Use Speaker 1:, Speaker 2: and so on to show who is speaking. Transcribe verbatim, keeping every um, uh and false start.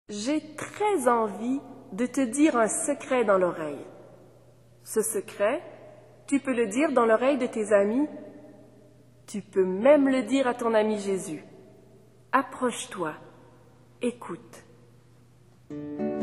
Speaker 1: J'ai très envie de te dire un secret dans l'oreille. Ce secret, tu peux le dire dans l'oreille de tes amis. Tu peux même le dire à ton ami Jésus. Approche-toi, écoute.